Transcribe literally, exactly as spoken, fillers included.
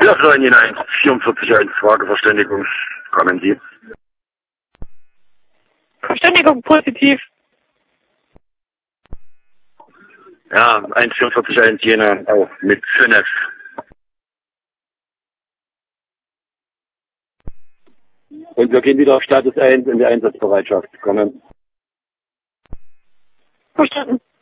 Wir sollen Ihnen eins vierundvierzig eins Frageverständigung. Kommen Sie. Verständigung positiv. Ja, eins vierundvierzig eins Jena auch mit fünf. Und wir gehen wieder auf Status eins in die Einsatzbereitschaft. Kommen. Verstanden.